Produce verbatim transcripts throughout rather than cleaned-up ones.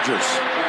Rodgers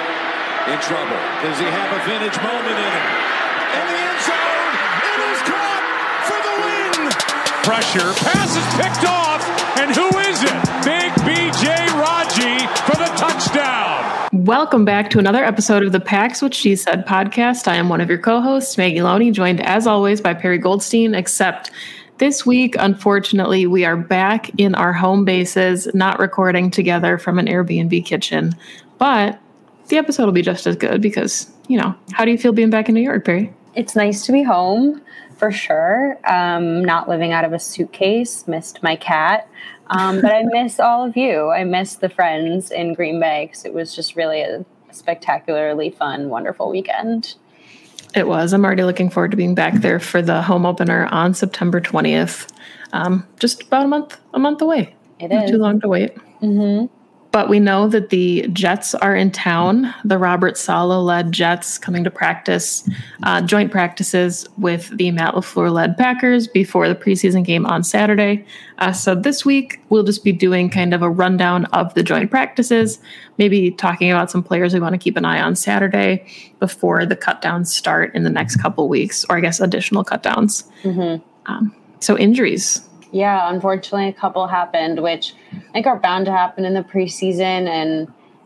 in trouble. Does he have a vintage moment in him? In the end zone, it is caught for the win. Pressure, pass is picked off, and who is it? Big B J Raji for the touchdown. Welcome back to another episode of the Pack's What She Said podcast. I am one of your co-hosts, Maggie Loney, joined as always by Perry Goldstein, except this week, unfortunately, we are back in our home bases, not recording together from an Airbnb kitchen, but the episode will be just as good because, you know, how do you feel being back in New York, Perry? It's nice to be home, for sure. Um, not living out of a suitcase, missed my cat, um, but I miss all of you. I miss the friends in Green Bay because it was just really a spectacularly fun, wonderful weekend. It was. I'm already looking forward to being back there for the home opener on September twentieth. Um, just about a month, a month away. It Not is. too long to wait. Mm-hmm. But we know that the Jets are in town. The Robert Saleh-led Jets coming to practice, uh, joint practices with the Matt LaFleur-led Packers before the preseason game on Saturday. Uh, so this week, we'll just be doing kind of a rundown of the joint practices, maybe talking about some players we want to keep an eye on Saturday before the cutdowns start in the next couple weeks, or I guess additional cutdowns. Mm-hmm. Um, so injuries. Yeah, unfortunately, a couple happened, which I think are bound to happen in the preseason. And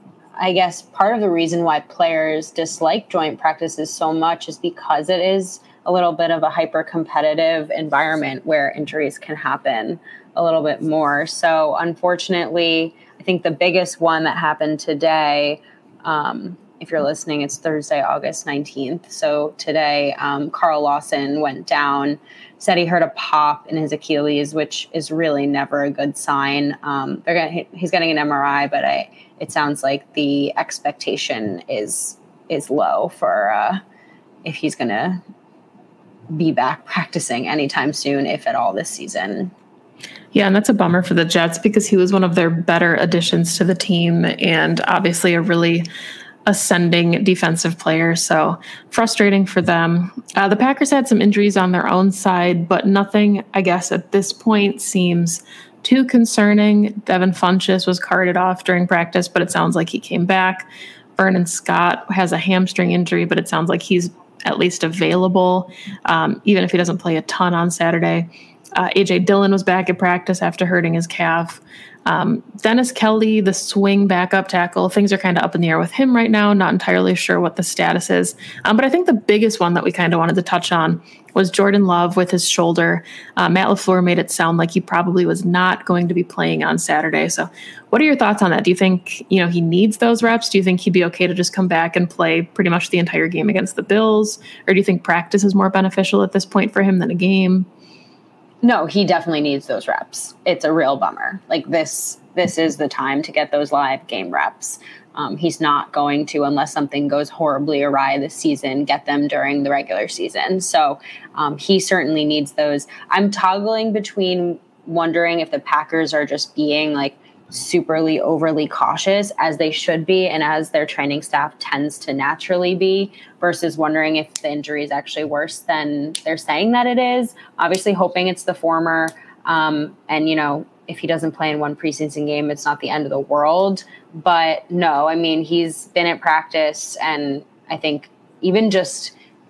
I guess part of the reason why players dislike joint practices so much is because it is a little bit of a hyper-competitive environment where injuries can happen a little bit more. So unfortunately, I think the biggest one that happened today, um, if you're listening, it's Thursday, August nineteenth. So today, um, Carl Lawson went down, said he heard a pop in his Achilles, which is really never a good sign. Um, they're gonna, he's getting an M R I, but I, it sounds like the expectation is is low for uh, if he's going to be back practicing anytime soon, if at all this season. Yeah, and that's a bummer for the Jets because he was one of their better additions to the team and obviously a really ascending defensive player, so frustrating for them. Uh, the Packers had some injuries on their own side, but nothing, I guess, at this point seems too concerning. Devin Funchess was carted off during practice, but it sounds like he came back. Vernon Scott has a hamstring injury, but it sounds like he's at least available, um, even if he doesn't play a ton on Saturday. Uh, A J Dillon was back at practice after hurting his calf. Um, Dennis Kelly, the swing backup tackle, things are kind of up in the air with him right now. Not entirely sure what the status is. Um, but I think the biggest one that we kind of wanted to touch on was Jordan Love with his shoulder. Uh, Matt LaFleur made it sound like he probably was not going to be playing on Saturday. So what are your thoughts on that? Do you think, you know, he needs those reps? Do you think he'd be okay to just come back and play pretty much the entire game against the Bills? Or do you think practice is more beneficial at this point for him than a game? No, he definitely needs those reps. It's a real bummer. Like this, this is the time to get those live game reps. Um, he's not going to, unless something goes horribly awry this season, get them during the regular season. So um, he certainly needs those. I'm toggling between wondering if the Packers are just being like superly overly cautious, as they should be and as their training staff tends to naturally be, versus wondering if the injury is actually worse than they're saying that it is. Obviously hoping it's the former. Um, and, you know, if he doesn't play in one preseason game, it's not the end of the world. But no, I mean, he's been at practice, and I think even just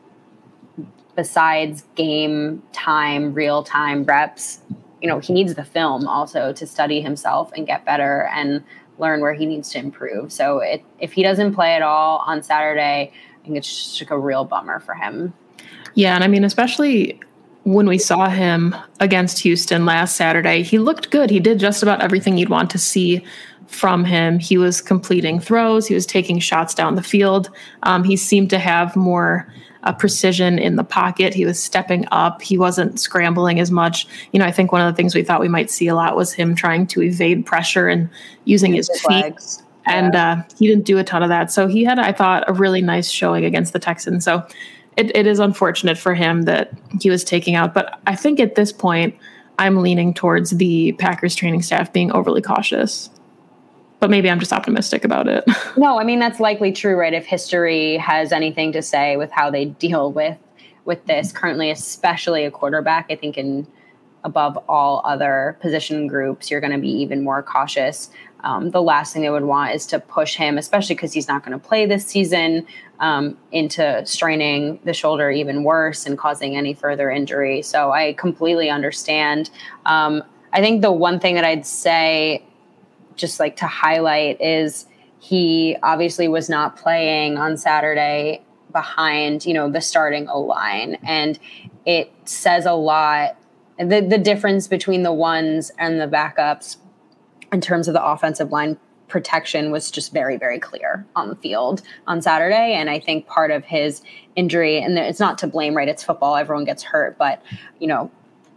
besides game time, real time reps, you know, he needs the film also to study himself and get better and learn where he needs to improve. So it, if he doesn't play at all on Saturday, I think it's just like a real bummer for him. Yeah, and I mean, especially when we saw him against Houston last Saturday, he looked good. He did just about everything you'd want to see from him. He was completing throws. He was taking shots down the field. Um, he seemed to have more uh, precision in the pocket. He was stepping up. He wasn't scrambling as much. You know, I think one of the things we thought we might see a lot was him trying to evade pressure and using his, his feet. Legs. And yeah. uh, he didn't do a ton of that. So he had, I thought, a really nice showing against the Texans. So it, it is unfortunate for him that he was taking out. But I think at this point, I'm leaning towards the Packers training staff being overly cautious. But maybe I'm just optimistic about it. No, I mean, that's likely true, right? If history has anything to say with how they deal with with this currently, especially a quarterback, I think in above all other position groups, you're going to be even more cautious. Um, the last thing they would want is to push him, especially because he's not going to play this season, um, into straining the shoulder even worse and causing any further injury. So I completely understand. Um, I think the one thing that I'd say, just like to highlight, is he obviously was not playing on Saturday behind, you know, the starting O-line. And it says a lot, the, the difference between the ones and the backups in terms of the offensive line protection was just very, very clear on the field on Saturday. And I think part of his injury, and it's not to blame, right? It's football. Everyone gets hurt, but, you know,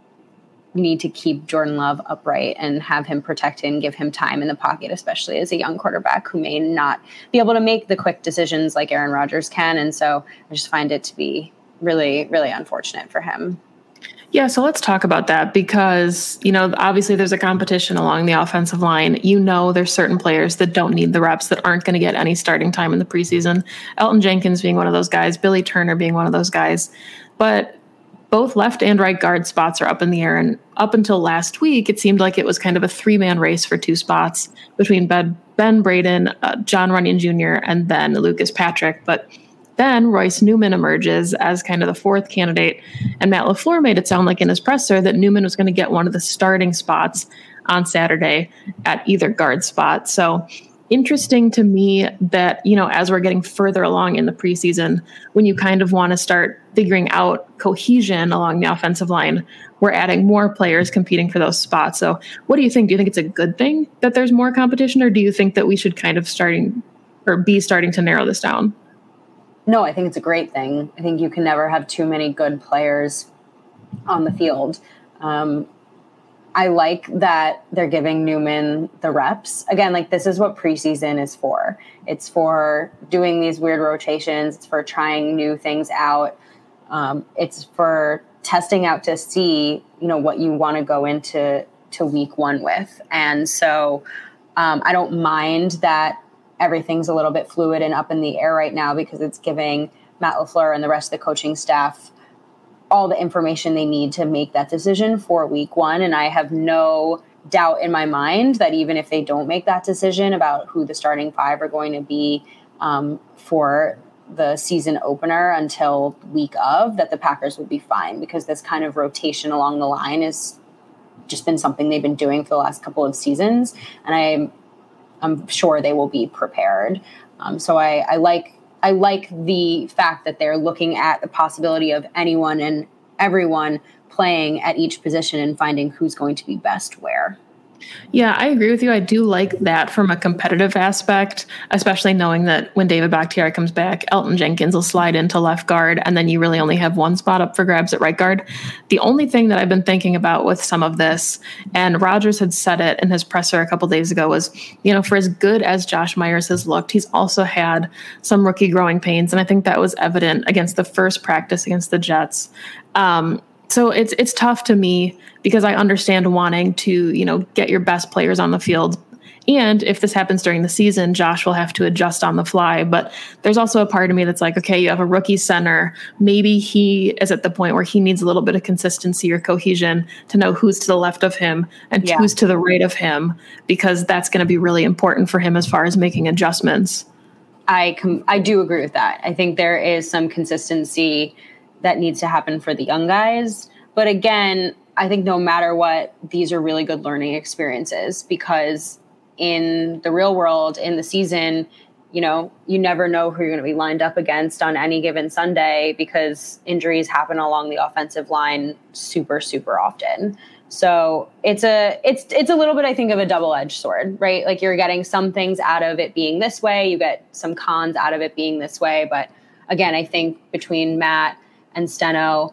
you need to keep Jordan Love upright and have him protected and give him time in the pocket, especially as a young quarterback who may not be able to make the quick decisions like Aaron Rodgers can. And so I just find it to be really, really unfortunate for him. Yeah, so let's talk about that because, you know, obviously there's a competition along the offensive line. You know, there's certain players that don't need the reps, that aren't going to get any starting time in the preseason. Elgton Jenkins being one of those guys, Billy Turner being one of those guys. But both left and right guard spots are up in the air. And up until last week, it seemed like it was kind of a three-man race for two spots between Ben, Ben Braden, uh, John Runyon Junior, and then Lucas Patrick. But then Royce Newman emerges as kind of the fourth candidate, and Matt LaFleur made it sound like in his presser that Newman was going to get one of the starting spots on Saturday at either guard spot. So interesting to me that, you know, as we're getting further along in the preseason, when you kind of want to start figuring out cohesion along the offensive line, we're adding more players competing for those spots. So what do you think? Do you think it's a good thing that there's more competition, or do you think that we should kind of starting or be starting to narrow this down? No, I think it's a great thing. I think you can never have too many good players on the field. Um, I like that they're giving Newman the reps. Again, like, this is what preseason is for. It's for doing these weird rotations. It's for trying new things out. Um, it's for testing out to see, you know, what you want to go into to week one with. And so um, I don't mind that everything's a little bit fluid and up in the air right now, because it's giving Matt LaFleur and the rest of the coaching staff all the information they need to make that decision for week one. And I have no doubt in my mind that even if they don't make that decision about who the starting five are going to be um, for the season opener until week of, that the Packers would be fine, because this kind of rotation along the line has just been something they've been doing for the last couple of seasons. And I'm, I'm sure they will be prepared. Um, so I, I like I like the fact that they're looking at the possibility of anyone and everyone playing at each position and finding who's going to be best where. Yeah, I agree with you. I do like that from a competitive aspect, especially knowing that when David Bakhtiari comes back, Elgton Jenkins will slide into left guard, and then you really only have one spot up for grabs at right guard. The only thing that I've been thinking about with some of this, and Rodgers had said it in his presser a couple days ago, was, you know, for as good as Josh Myers has looked, he's also had some rookie growing pains, and I think that was evident against the first practice against the Jets. Um, So it's it's tough to me, because I understand wanting to, you know, get your best players on the field. And if this happens during the season, Josh will have to adjust on the fly. But there's also a part of me that's like, okay, you have a rookie center. Maybe he is at the point where he needs a little bit of consistency or cohesion to know who's to the left of him and yeah. who's to the right of him, because that's going to be really important for him as far as making adjustments. I com- I do agree with that. I think there is some consistency that needs to happen for the young guys. But again, I think no matter what, these are really good learning experiences, because in the real world, in the season, you know, you never know who you're going to be lined up against on any given Sunday, because injuries happen along the offensive line super, super often. So it's a, it's, it's a little bit, I think, of a double-edged sword, right? Like, you're getting some things out of it being this way. You get some cons out of it being this way. But again, I think between Matt and Steno,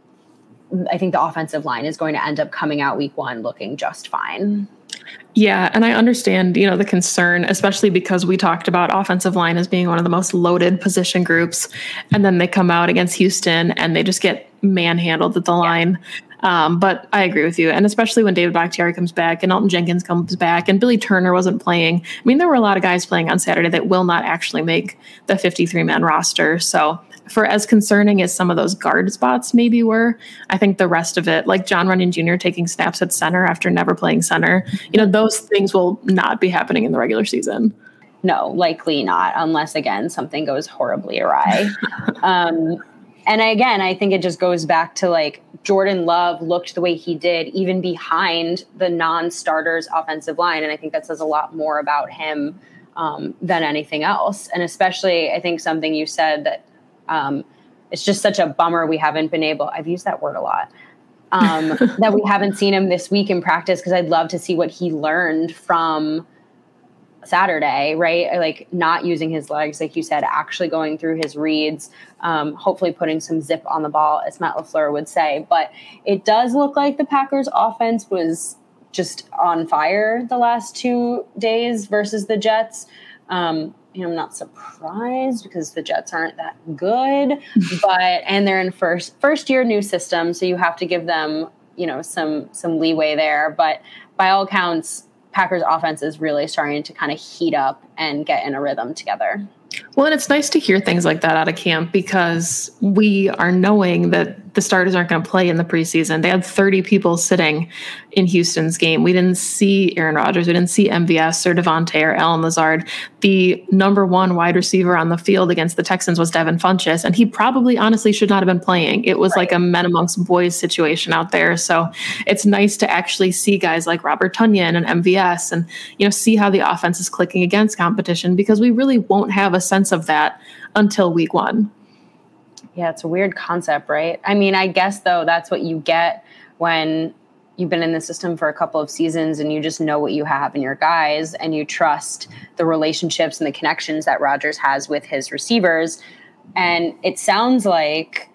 I think the offensive line is going to end up coming out week one looking just fine. Yeah, and I understand, you know, the concern, especially because we talked about offensive line as being one of the most loaded position groups, and then they come out against Houston and they just get manhandled at the line. Um, but I agree with you. And especially when David Bakhtiari comes back and Elton Jenkins comes back and Billy Turner wasn't playing. I mean, there were a lot of guys playing on Saturday that will not actually make the fifty-three man roster. So for as concerning as some of those guard spots maybe were, I think the rest of it, like John Runyon Junior taking snaps at center after never playing center, you know, those things will not be happening in the regular season. No, likely not, unless, again, something goes horribly awry. um, and again, I think it just goes back to, like, Jordan Love looked the way he did, even behind the non-starters offensive line. And I think that says a lot more about him um, than anything else. And especially, I think something you said that um, it's just such a bummer we haven't been able, I've used that word a lot, um, that we haven't seen him this week in practice, because I'd love to see what he learned from Saturday, right? Like not using his legs, like you said, actually going through his reads, um, hopefully putting some zip on the ball, as Matt LaFleur would say. But it does look like the Packers offense was just on fire the last two days versus the Jets. Um, and I'm not surprised because the Jets aren't that good, but, and they're in first, first year new system. So you have to give them, you know, some, some leeway there, but by all accounts, Packers offense is really starting to kind of heat up and get in a rhythm together. Well, and it's nice to hear things like that out of camp, because we are knowing that the starters aren't going to play in the preseason. They had thirty people sitting in Houston's game. We didn't see Aaron Rodgers. We didn't see M V S or Devontae or Allen Lazard. The number one wide receiver on the field against the Texans was Devin Funchess, and he probably honestly should not have been playing. It was right. like a men amongst boys situation out there. So it's nice to actually see guys like Robert Tonyan and M V S and, you know, see how the offense is clicking against competition, because we really won't have a sense of that until week one. Yeah, it's a weird concept, right? I mean, I guess, though, that's what you get when you've been in the system for a couple of seasons and you just know what you have in your guys and you trust the relationships and the connections that Rodgers has with his receivers. And it sounds like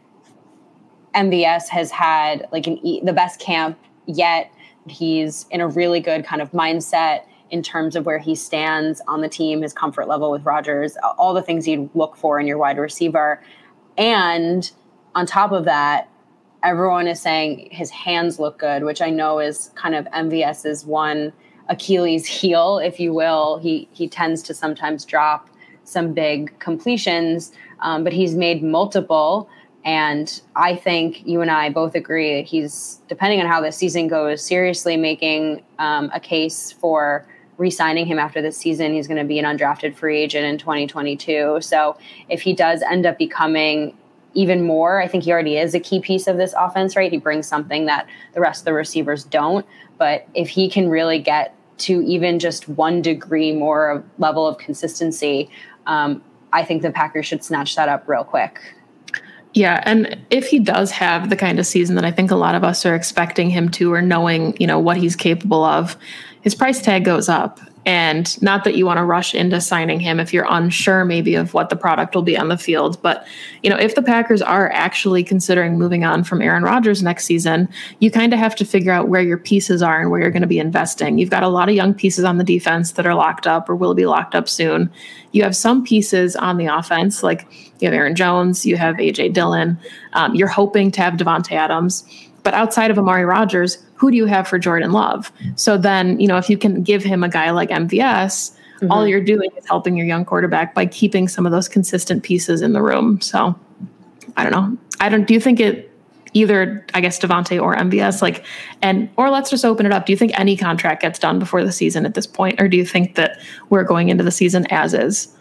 M V S has had like an e- the best camp yet. He's in a really good kind of mindset in terms of where he stands on the team, his comfort level with Rodgers, all the things you'd look for in your wide receiver. And on top of that, everyone is saying his hands look good, which I know is kind of MVS's one Achilles heel, if you will. He he tends to sometimes drop some big completions, um, but he's made multiple. And I think you and I both agree that he's, depending on how the season goes, seriously making um, a case for re-signing him after this season. He's going to be an undrafted free agent in twenty twenty-two. So if he does end up becoming even more, I think he already is a key piece of this offense, right? He brings something that the rest of the receivers don't. But if he can really get to even just one degree more level of consistency, um, I think the Packers should snatch that up real quick. Yeah, and if he does have the kind of season that I think a lot of us are expecting him to, or knowing, you know, what he's capable of, his price tag goes up. And not that you want to rush into signing him if you're unsure maybe of what the product will be on the field. But, you know, if the Packers are actually considering moving on from Aaron Rodgers next season, you kind of have to figure out where your pieces are and where you're going to be investing. You've got a lot of young pieces on the defense that are locked up or will be locked up soon. You have some pieces on the offense, like you have Aaron Jones, you have A J Dillon. Um, you're hoping to have Devontae Adams. But outside of Amari Rodgers, who do you have for Jordan Love? So then, you know, if you can give him a guy like M V S, mm-hmm. all you're doing is helping your young quarterback by keeping some of those consistent pieces in the room. So I don't know. I don't, do you think it either, I guess, Devontae or M V S, like, and, or let's just open it up. Do you think any contract gets done before the season at this point? Or do you think that we're going into the season as is?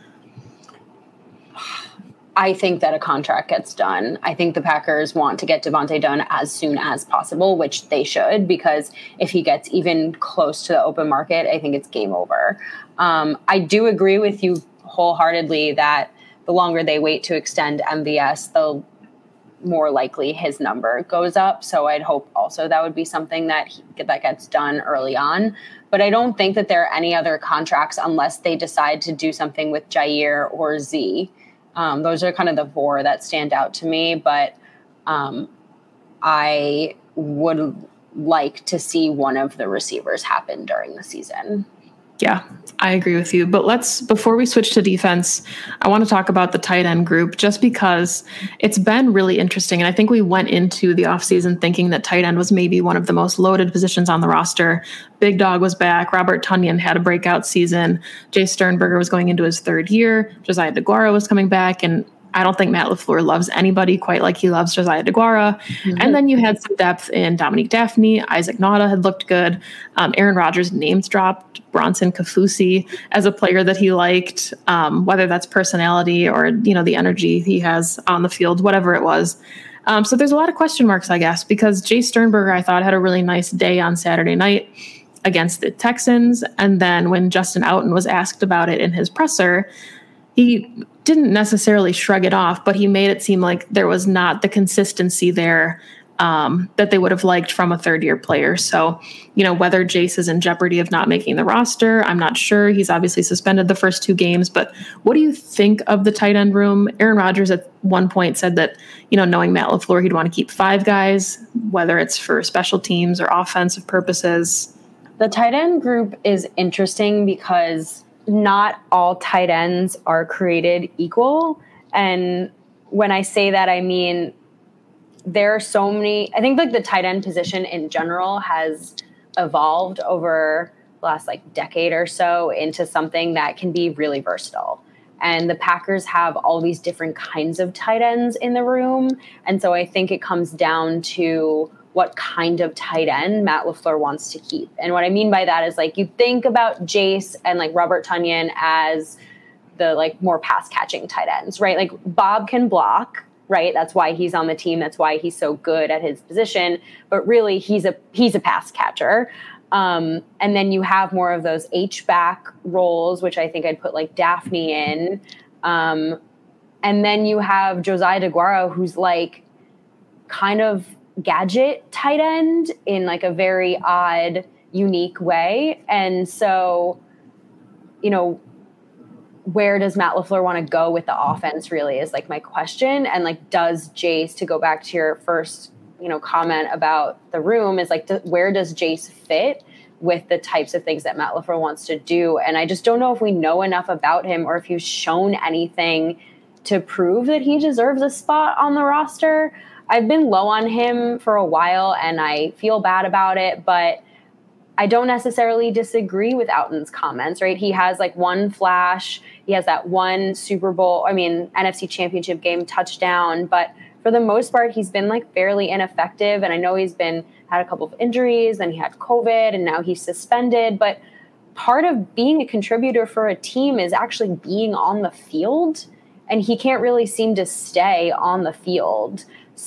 I think that a contract gets done. I think the Packers want to get Devontae done as soon as possible, which they should, because if he gets even close to the open market, I think it's game over. Um, I do agree with you wholeheartedly that the longer they wait to extend M V S, the more likely his number goes up. So I'd hope also that would be something that he, that gets done early on. But I don't think that there are any other contracts unless they decide to do something with Jair or Z. Um, those are kind of the four that stand out to me, but um, I would like to see one of the receivers happen during the season. Yeah, I agree with you. But let's, before we switch to defense, I want to talk about the tight end group just because it's been really interesting. And I think we went into the offseason thinking that tight end was maybe one of the most loaded positions on the roster. Big Dog was back. Robert Tonyan had a breakout season. Jay Sternberger was going into his third year. Josiah DeGuara was coming back. And I don't think Matt LaFleur loves anybody quite like he loves Josiah DeGuara. Mm-hmm. And then you had some depth in Dominique Daphne. Isaac Nauta had looked good. Um, Aaron Rodgers names dropped Bronson Kafusi as a player that he liked, um, whether that's personality or, you know, the energy he has on the field, whatever it was. Um, so there's a lot of question marks, I guess, because Jay Sternberger, I thought, had a really nice day on Saturday night against the Texans. And then when Justin Outen was asked about it in his presser, he didn't necessarily shrug it off, but he made it seem like there was not the consistency there um, that they would have liked from a third-year player. So, you know, whether Jace is in jeopardy of not making the roster, I'm not sure. He's obviously suspended the first two games, but what do you think of the tight end room? Aaron Rodgers at one point said that, you know, knowing Matt LaFleur, he'd want to keep five guys, whether it's for special teams or offensive purposes. The tight end group is interesting because not all tight ends are created equal. And when I say that, I mean, there are so many, I think like the tight end position in general has evolved over the last like decade or so into something that can be really versatile. And the Packers have all these different kinds of tight ends in the room. And so I think it comes down to what kind of tight end Matt LaFleur wants to keep. And what I mean by that is like you think about Jace and like Robert Tonyan as the like more pass catching tight ends, right? Like Bob can block, right? That's why he's on the team. That's why he's so good at his position. But really he's a he's a pass catcher. Um, and then you have more of those H-back roles, which I think I'd put like Daphne in. Um, and then you have Josiah DeGuara, who's like kind of gadget tight end in like a very odd, unique way. And so, you know, where does Matt LaFleur want to go with the offense really is like my question. And like, does Jace, to go back to your first, you know, comment about the room is like, do, where does Jace fit with the types of things that Matt LaFleur wants to do? And I just don't know if we know enough about him or if he's shown anything to prove that he deserves a spot on the roster. I've been low on him for a while and I feel bad about it, but I don't necessarily disagree with Outen's comments, right? He has like one flash. He has that one Super Bowl, I mean, N F C Championship game touchdown, but for the most part, he's been like fairly ineffective. And I know he's been had a couple of injuries, then he had COVID and now he's suspended, but part of being a contributor for a team is actually being on the field, and he can't really seem to stay on the field.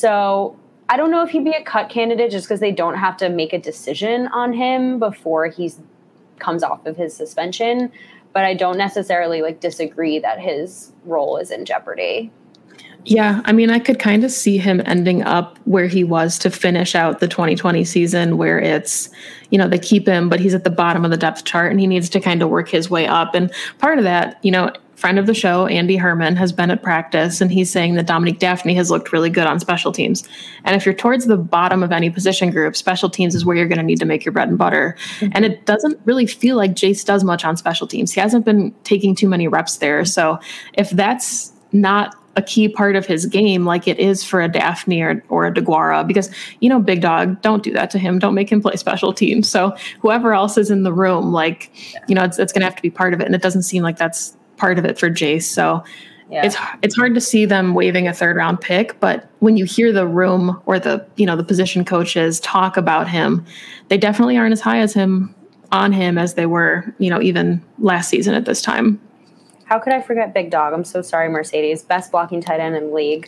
So I don't know if he'd be a cut candidate just because they don't have to make a decision on him before he comes off of his suspension. But I don't necessarily like disagree that his role is in jeopardy. Yeah, I mean, I could kind of see him ending up where he was to finish out the twenty twenty season, where it's, you know, they keep him, but he's at the bottom of the depth chart and he needs to kind of work his way up. And part of that, you know, friend of the show, Andy Herman, has been at practice and he's saying that Dominique Daphne has looked really good on special teams. And if you're towards the bottom of any position group, special teams is where you're going to need to make your bread and butter. Mm-hmm. And it doesn't really feel like Jace does much on special teams. He hasn't been taking too many reps there. So if that's not a key part of his game, like it is for a Daphne or, or a DeGuara, because, you know, Big Dog, don't do that to him. Don't make him play special teams. So whoever else is in the room, like, you know, it's, it's going to have to be part of it. And it doesn't seem like that's part of it for Jace. So yeah. it's, it's hard to see them waiving a third round pick, but when you hear the room or the, you know, the position coaches talk about him, they definitely aren't as high as him on him as they were, you know, even last season at this time. How could I forget Big Dog? I'm so sorry, Mercedes. Best blocking tight end in the league.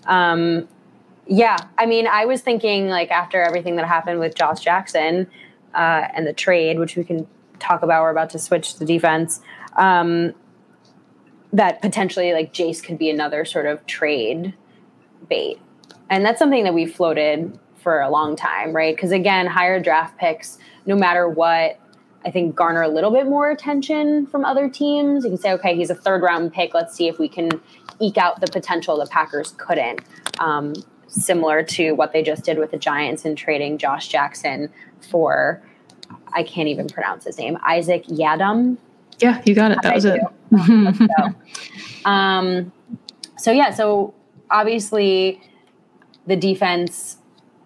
Um, yeah, I mean, I was thinking, like, after everything that happened with Josh Jackson uh, and the trade, which we can talk about, we're about to switch to defense, um, that potentially, like, Jace could be another sort of trade bait. And that's something that we've floated for a long time, right? Because, again, higher draft picks, no matter what, I think garner a little bit more attention from other teams. You can say, okay, he's a third round pick. Let's see if we can eke out the potential the Packers couldn't. Um, similar to what they just did with the Giants in trading Josh Jackson for, I can't even pronounce his name. Isaac Yiadom. Yeah, you got it. That I was do. it. so, um, so yeah, so obviously the defense,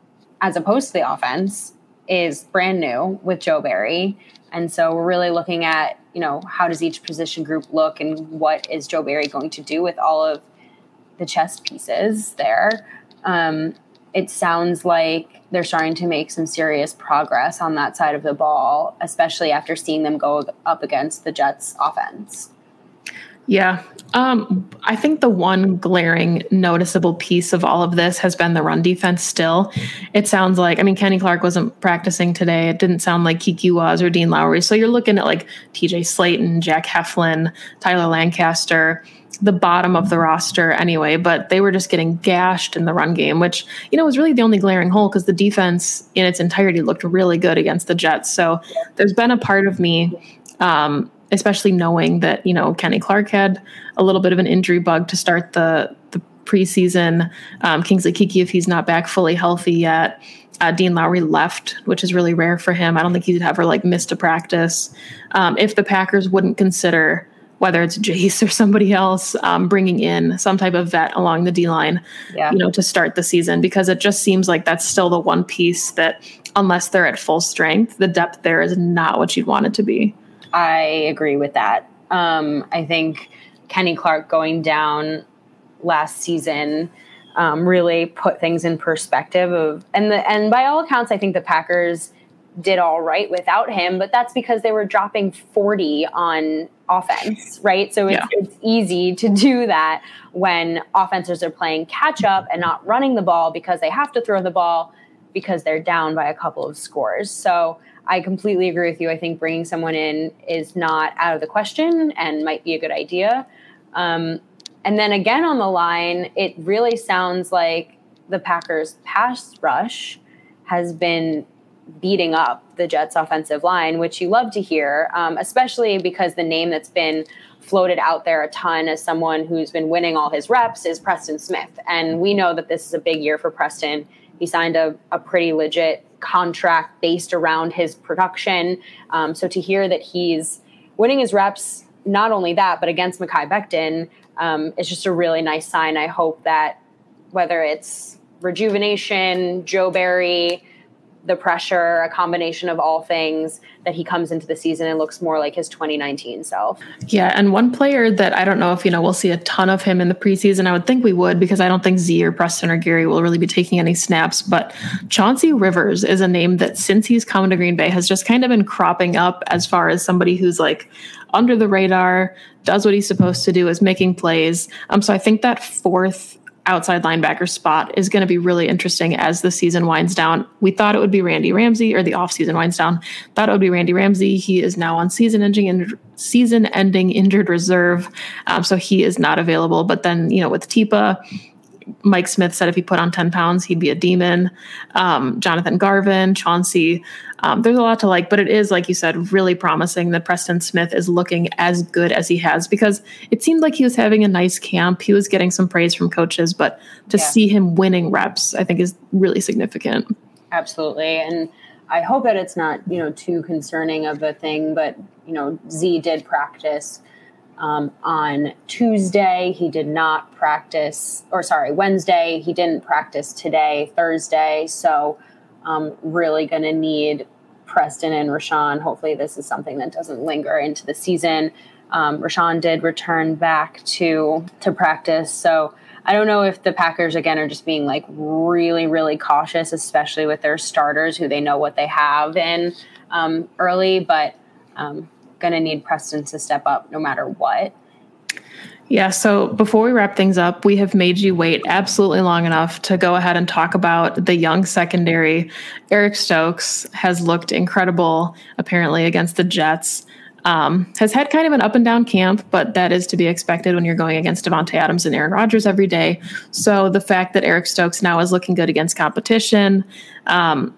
as opposed to the offense, is brand new with Joe Barry. And so we're really looking at, you know, how does each position group look and what is Joe Barry going to do with all of the chess pieces there. Um, it sounds like they're starting to make some serious progress on that side of the ball, especially after seeing them go up against the Jets offense. Yeah. Um, I think the one glaring noticeable piece of all of this has been the run defense still. It sounds like, I mean, Kenny Clark wasn't practicing today. It didn't sound like Kiki was or Dean Lowry. So you're looking at like T J Slayton, Jack Heflin, Tyler Lancaster, the bottom of the roster anyway, but they were just getting gashed in the run game, which, you know, was really the only glaring hole because the defense in its entirety looked really good against the Jets. So there's been a part of me, um, especially knowing that, you know, Kenny Clark had a little bit of an injury bug to start the, the preseason. Um, Kingsley Kiki, if he's not back fully healthy yet. Uh, Dean Lowry left, which is really rare for him. I don't think he'd ever like missed a practice. Um, if the Packers wouldn't consider, whether it's Jace or somebody else, um, bringing in some type of vet along the D-line, yeah. you know, to start the season, because it just seems like that's still the one piece that, unless they're at full strength, the depth there is not what you'd want it to be. I agree with that. Um, I think Kenny Clark going down last season um, really put things in perspective of, and the, and by all accounts, I think the Packers did all right without him, but that's because they were dropping forty on offense, right? So it's, yeah. it's easy to do that when offenses are playing catch up and not running the ball because they have to throw the ball because they're down by a couple of scores. So I completely agree with you. I think bringing someone in is not out of the question and might be a good idea. Um, and then again on the line, it really sounds like the Packers pass rush has been beating up the Jets offensive line, which you love to hear, um, especially because the name that's been floated out there a ton as someone who's been winning all his reps is Preston Smith. And we know that this is a big year for Preston. He signed a, a pretty legit contract based around his production. Um, so to hear that he's winning his reps, not only that, but against Mekhi Becton, um, is just a really nice sign. I hope that whether it's rejuvenation, Joe Barry, the pressure, a combination of all things, that he comes into the season and looks more like his twenty nineteen self. Yeah. And one player that I don't know if, you know, we'll see a ton of him in the preseason. I would think we would, because I don't think Z or Preston or Gary will really be taking any snaps, but Chauncey Rivers is a name that since he's come to Green Bay has just kind of been cropping up as far as somebody who's like under the radar, does what he's supposed to do, is making plays. Um, so I think that fourth outside linebacker spot is going to be really interesting as the season winds down. We thought it would be Randy Ramsey, or the offseason winds down. Thought it would be Randy Ramsey. He is now on season-ending season-ending injured reserve, um, so he is not available. But then, you know, with Tipa, Mike Smith said if he put on ten pounds, he'd be a demon. Um, Jonathan Garvin, Chauncey. Um, there's a lot to like, but it is, like you said, really promising that Preston Smith is looking as good as he has, because it seemed like he was having a nice camp. He was getting some praise from coaches, but to yeah. see him winning reps, I think is really significant. Absolutely. And I hope that it's not, you know, too concerning of a thing, but, you know, Z did practice um, on Tuesday. He did not practice, or sorry, Wednesday. He didn't practice today, Thursday. So Um, really going to need Preston and Rashawn. Hopefully this is something that doesn't linger into the season. Um, Rashawn did return back to to practice. So I don't know if the Packers, again, are just being like really, really cautious, especially with their starters who they know what they have in um, early, but um, going to need Preston to step up no matter what. Yeah, so before we wrap things up, we have made you wait absolutely long enough to go ahead and talk about the young secondary. Eric Stokes has looked incredible, apparently, against the Jets. Um, has had kind of an up and down camp, but that is to be expected when you're going against Davante Adams and Aaron Rodgers every day. So the fact that Eric Stokes now is looking good against competition, um,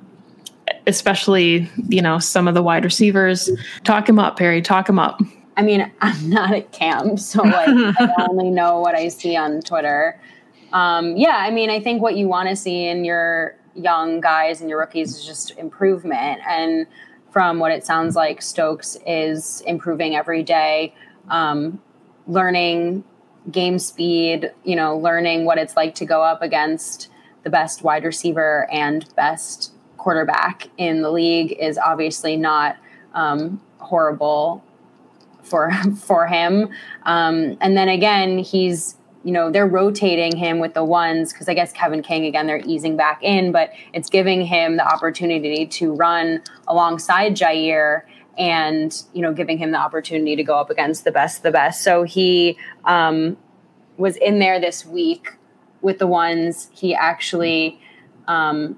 especially, you know, some of the wide receivers, talk him up, Perry, talk him up. I mean, I'm not at camp, so like I only know what I see on Twitter. Um, yeah, I mean, I think what you want to see in your young guys and your rookies is just improvement. And from what it sounds like, Stokes is improving every day, um, learning game speed, you know, learning what it's like to go up against the best wide receiver and best quarterback in the league is obviously not um, horrible for for him. Um, and then again, he's, you know, they're rotating him with the ones because I guess Kevin King, again, they're easing back in, but it's giving him the opportunity to run alongside Jair and, you know, giving him the opportunity to go up against the best of the best. So he um, was in there this week with the ones. He actually, um,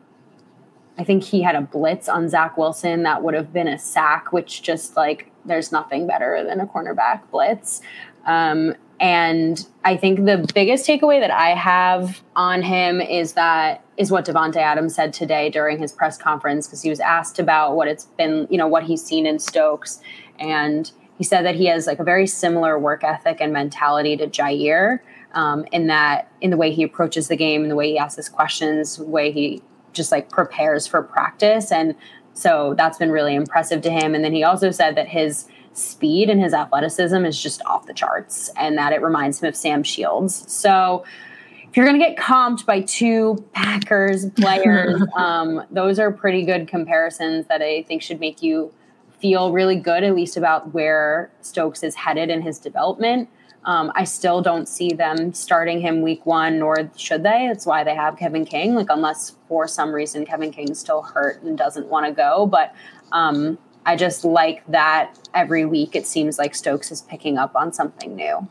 I think he had a blitz on Zach Wilson that would have been a sack, which just like, there's nothing better than a cornerback blitz. Um, and I think the biggest takeaway that I have on him is that is what Davante Adams said today during his press conference, because he was asked about what it's been, you know, what he's seen in Stokes. And he said that he has like a very similar work ethic and mentality to Jair, um, in that, in the way he approaches the game, in the way he asks his questions, the way he just like prepares for practice. And so that's been really impressive to him. And then he also said that his speed and his athleticism is just off the charts and that it reminds him of Sam Shields. So if you're going to get comped by two Packers players, um, those are pretty good comparisons that I think should make you feel really good, at least about where Stokes is headed in his development. Um, I still don't see them starting him week one, nor should they. That's why they have Kevin King, like unless for some reason Kevin King's still hurt and doesn't want to go. But um, I just like that every week it seems like Stokes is picking up on something new.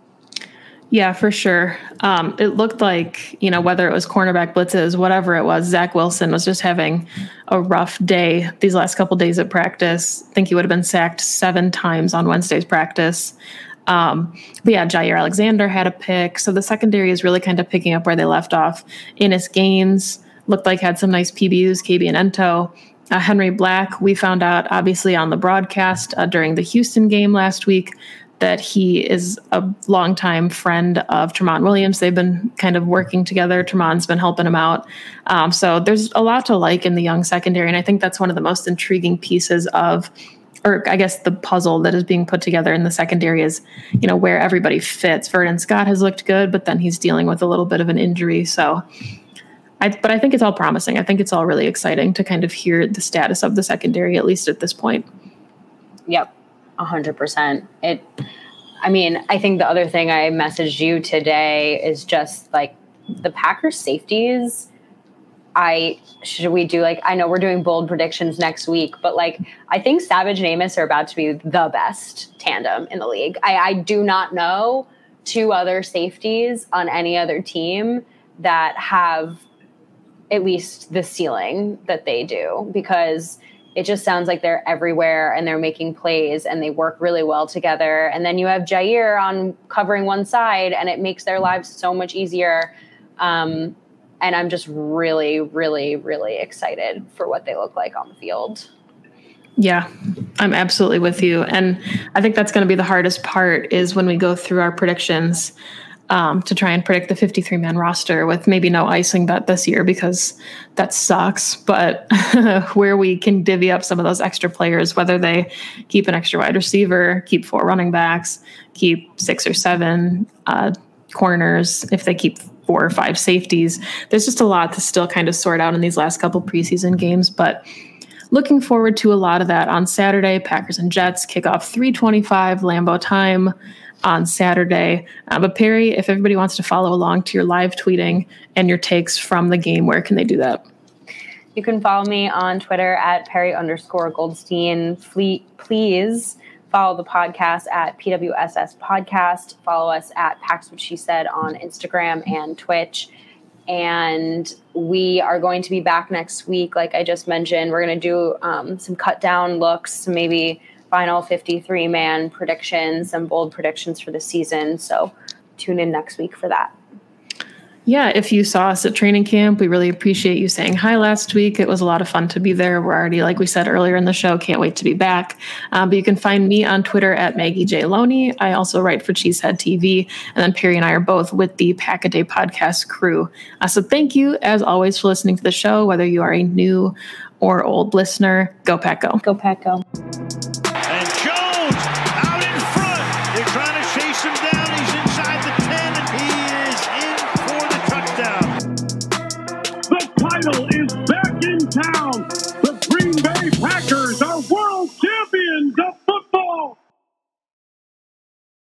Yeah, for sure. Um, it looked like, you know, whether it was cornerback blitzes, whatever it was, Zach Wilson was just having a rough day these last couple days of practice. I think he would have been sacked seven times on Wednesday's practice. Um, but yeah, Jair Alexander had a pick. So the secondary is really kind of picking up where they left off. Ennis Gaines looked like had some nice P B Us, K B and Ento. Uh, Henry Black, we found out obviously on the broadcast uh, during the Houston game last week that he is a longtime friend of Tramon Williams. They've been kind of working together. Tramon's been helping him out. Um, so there's a lot to like in the young secondary. And I think that's one of the most intriguing pieces of, or I guess the puzzle that is being put together in the secondary is, you know, where everybody fits. Vernon Scott has looked good, but then he's dealing with a little bit of an injury. So, I, but I think it's all promising. I think it's all really exciting to kind of hear the status of the secondary, at least at this point. Yep. A hundred percent. It, I mean, I think the other thing I messaged you today is just like the Packers safeties. I, should we do like, I know we're doing bold predictions next week, but like, I think Savage and Amos are about to be the best tandem in the league. I, I do not know two other safeties on any other team that have at least the ceiling that they do, because it just sounds like they're everywhere and they're making plays and they work really well together. And then you have Jair on covering one side and it makes their lives so much easier. Um, and I'm just really, really, really excited for what they look like on the field. Yeah, I'm absolutely with you. And I think that's going to be the hardest part is when we go through our predictions um, to try and predict the fifty-three man roster with maybe no icing bet this year, because that sucks. But where we can divvy up some of those extra players, whether they keep an extra wide receiver, keep four running backs, keep six or seven uh, corners, if they keep four or five safeties, there's just a lot to still kind of sort out in these last couple preseason games. But looking forward to a lot of that on Saturday. Packers and Jets kick off three twenty-five Lambeau time on Saturday. Uh, but Perry, if everybody wants to follow along to your live tweeting and your takes from the game, where can they do that? You can follow me on Twitter at Perry underscore Goldstein. Fle- please follow the podcast at P W S S Podcast. Follow us at Pax What She Said on Instagram and Twitch. And we are going to be back next week. Like I just mentioned, we're going to do um, some cut down looks, maybe final fifty-three man predictions, some bold predictions for the season. So tune in next week for that. Yeah, if you saw us at training camp, we really appreciate you saying hi last week. It was a lot of fun to be there. We're already, like we said earlier in the show, can't wait to be back. Um, but you can find me on Twitter at Maggie J. Loney. I also write for Cheesehead T V. And then Perry and I are both with the Pack a Day podcast crew. Uh, so thank you, as always, for listening to the show, whether you are a new or old listener. Go Pack Go. Go Pack Go. And Jones out in front. They're trying to chase him down. He's inside the ten, and he is in for the touchdown. The title is back in town.